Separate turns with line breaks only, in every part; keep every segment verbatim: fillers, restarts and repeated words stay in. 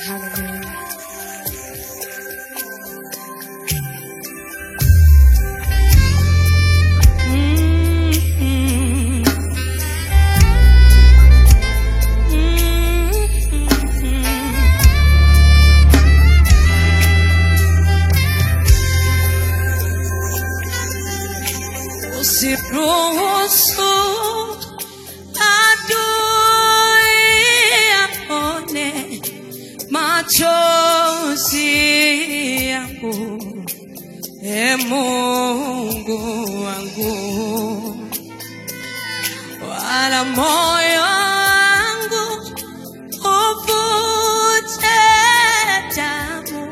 Hallelujah.
Usiruhusu adui aone machozi yangu, e Mungu wangu, wala moyo wangu uvute damu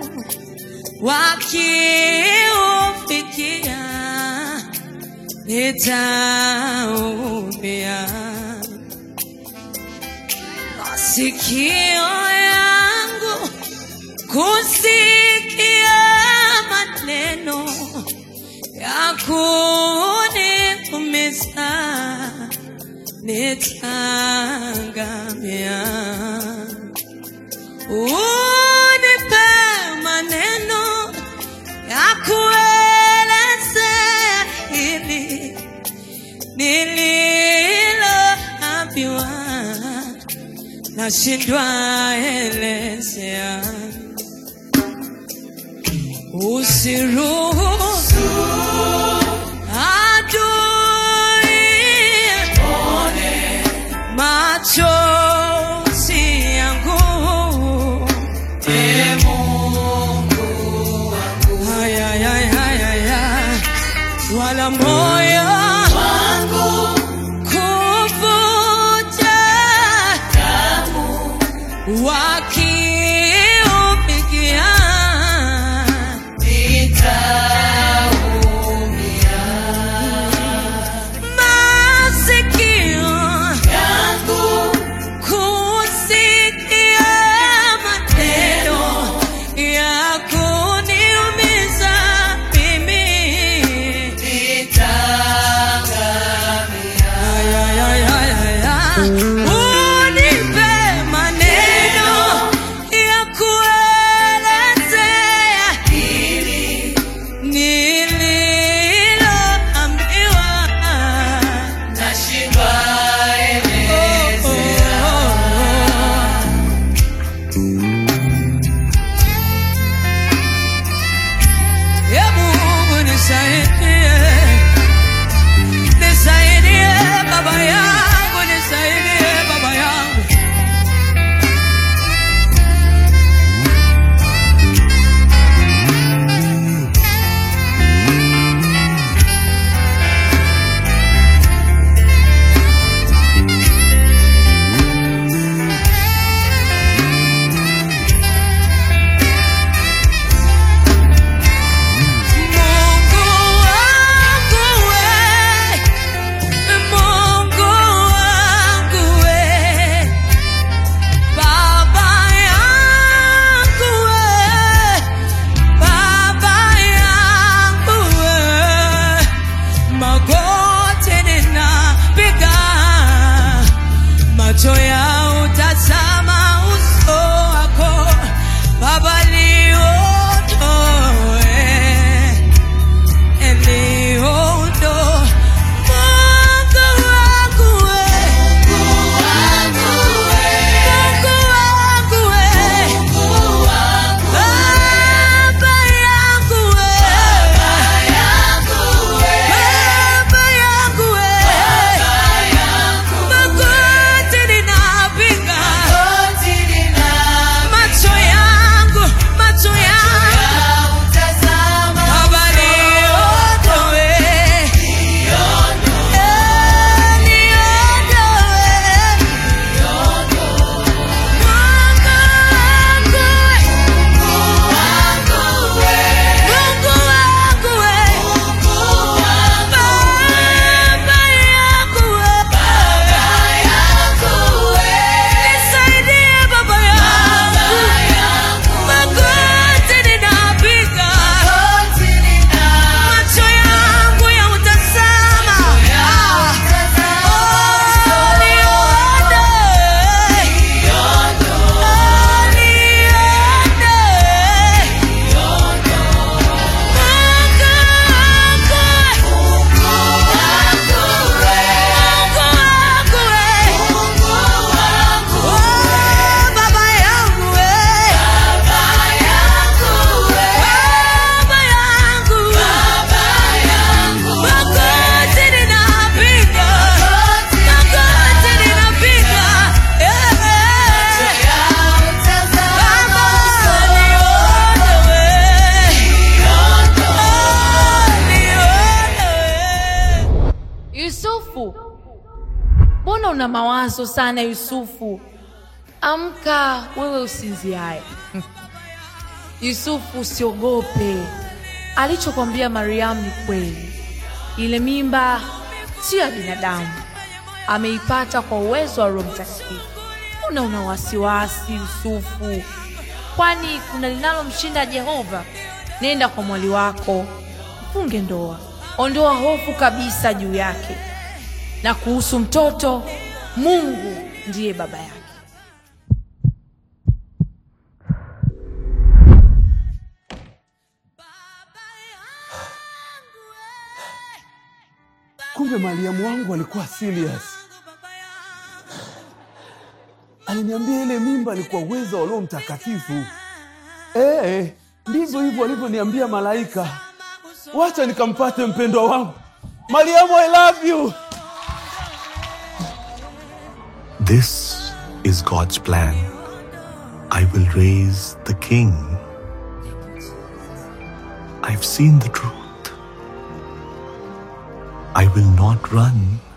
wakiufikia nitaumia. Masikio yangu kusikia maneno ya kuniumiza, nitaangamia. Unipe maneno ya kuelezea hili nililoambiwa, nashindwa elezea. Usiruhusu adui aone machozi yangu, e Mungu wangu, haya haya haya, wala moyo wangu kuvuja damu wakiufikia nitaumia. Masikio yangu kusikia maneno ya kuniumiza mimi, nitaangamia. Ay, ay, ay, ay, ay. Unipe maneno ya kuelezea hili nililoambiwa, nashindwa elezea. Ya Mungu nisaidie, nisaidie baba yangu, nisaidie baba yangu. Mungu wangu we, Mungu wangu we, baba yangu we, baba yangu we, magoti ninapiga, macho ya utazama uso wako Baba, liondoe, liondoe. Mungu wangu we, Mungu wangu we, Mungu wangu we, Mungu wangu we, baba yangu we, baba yangu we, baba yangu we, baba yangu we, magoti nina una mawazo sana Yusufu. Amka wewe usinziaye. Yusufu, usiogope. Alichokwambia Mariamu ni kweli. Ile mimba si ya binadamu. Ameipata kwa uwezo wa Roho Mtakatifu. Una una wasiwasi Yusufu. Kwani kuna linalomshinda Jehova? Nenda kwa mwali wako, funge ndoa. Ondoa hofu kabisa juu yake. Na kuhusu mtoto, Mungu ndiye baba yake.
Kumbe Mariamu wangu alikuwa serious. Aliniambia ile mimba ilikuwa uwezo wa Roho Mtakatifu. Eh, ndivyo hivyo alivyoniambia malaika. Wacha nikampate mpendwa wangu. Mariamu, I love you.
This is God's plan. I will raise the king. I've seen the truth. I will not run